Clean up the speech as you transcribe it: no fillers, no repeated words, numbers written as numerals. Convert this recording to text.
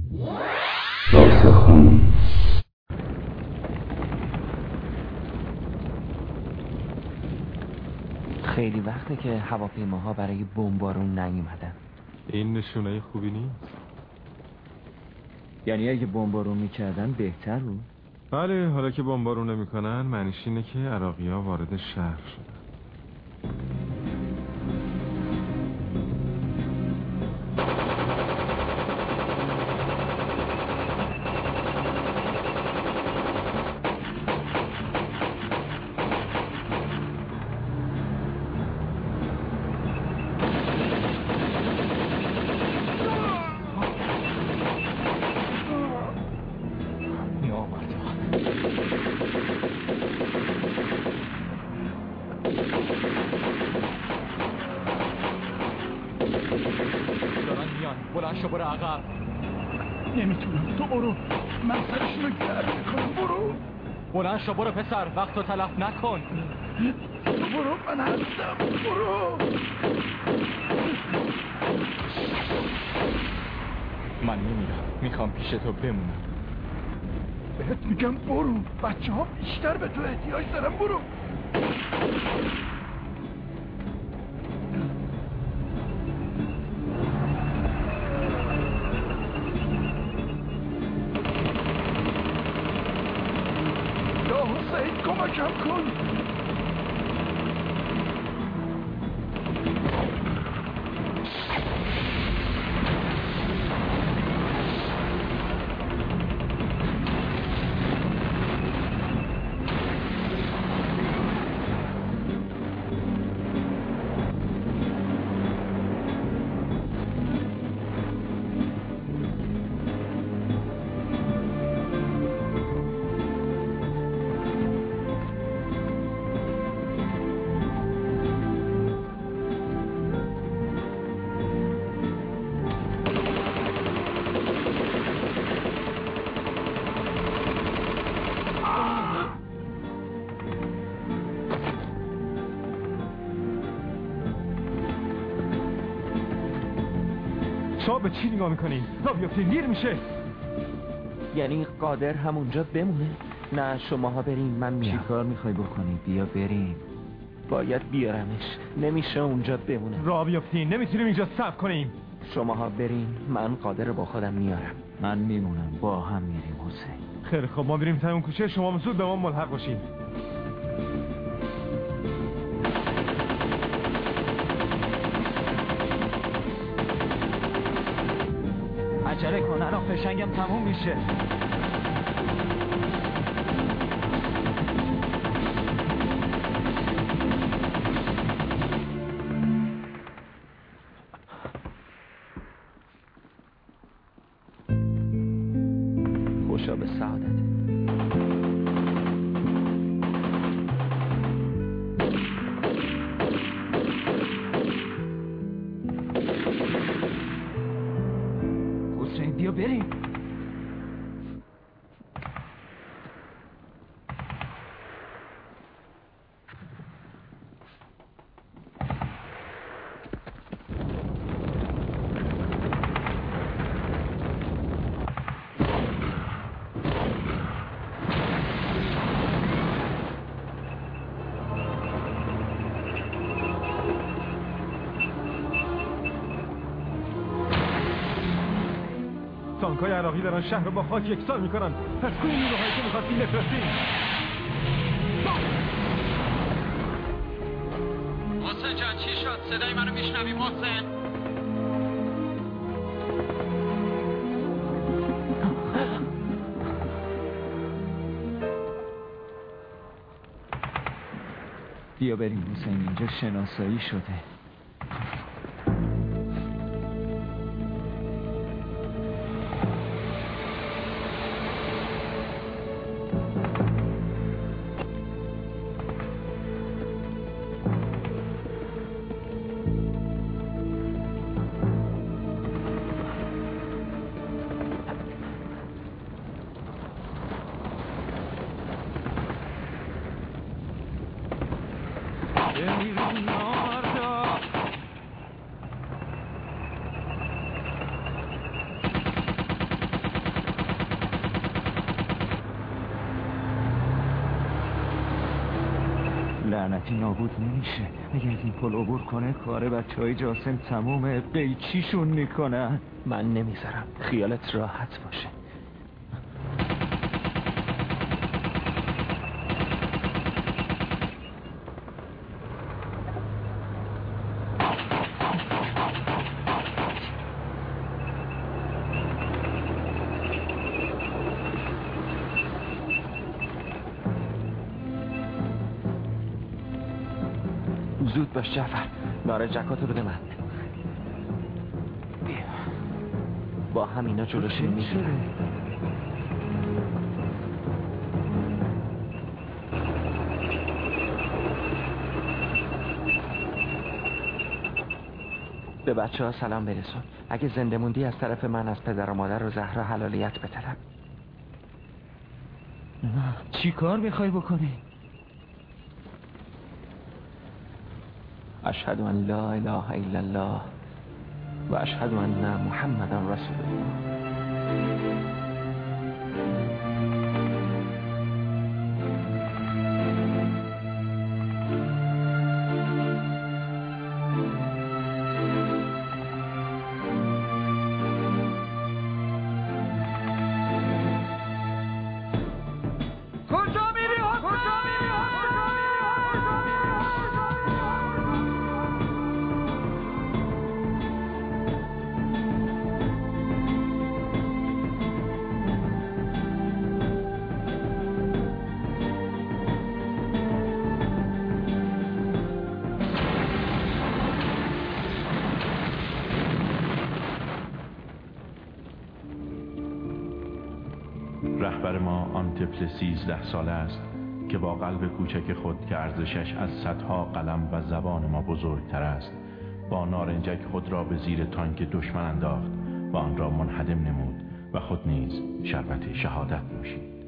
داستخون. خیلی وقته که هواپیماها برای بمبارون نیومدن. این نشونه خوبی نیست. یعنی اگه بمبارون میکردن بهتر بود؟ بله، حالا که بمبارون نمیکنن معنیش اینه که عراقی‌ها وارد شهر شدن. نمیتونم، تو برو، من سرشونو گرد میکنم. برو بلند شو، برو پسر، وقت رو تلف نکن. تو برو، من هستم. برو. من نمیرم، میخوام پیش تو بمونم. بهت میگم برو، بچه ها بیشتر به تو احتیاج دارن. برو. یا حسین کمکم کن. شما به چی نگاه میکنین؟ را بیافتین، دیر میشه. یعنی قادر همونجا بمونه؟ نه شماها برین، من میام. چی کار میخوای بکنی؟ بیا بریم. باید بیارمش، نمیشه اونجا بمونه. را بیافتین، نمیتونیم اینجا صبر کنیم. شماها برین، من قادر رو با خودم میارم. من میمونم، با هم میریم حسین. خیلی خب، ما بریم تا اون کوچه، شما زود به ما ملحق باشین. عجله کن، الان فشنگم تموم میشه. خوشا به سعادت. حسین بیا بریم. تانکای عراقی دارن شهر رو با خاک یکسان میکنن. پس کدوم نیروهایی که میخواستیم بفرستیم؟ محسن جان چی شد؟ صدای منو میشنوی محسن؟ بیا بریم حسین، اینجا شناسایی شده. بمیرون ناردا لعنتی نابود نمیشه. اگه از این پل عبور کنه کار بچهای جاسم تمومه. قیچیشون میکنن. من نمیذارم. خیالت راحت باشه. زود باش جعفر. نارنجکاتو بده من. بیا. با همینا جلوشون میگیرم. به بچه ها سلام برسون. اگه زنده موندی از طرف من از پدر و مادر و زهرا حلالیت بطلب. چی کار میخوای بکنی؟ اشهد ان لا اله الا الله و اشهد ان محمدا رسول الله. رهبر ما آن طفل 13 ساله است که با قلب کوچک خود که ارزشش از صدها قلم و زبان ما بزرگتر است، با نارنجک خود را به زیر تانک دشمن انداخت و آن را منهدم نمود و خود نیز شربت شهادت نوشید.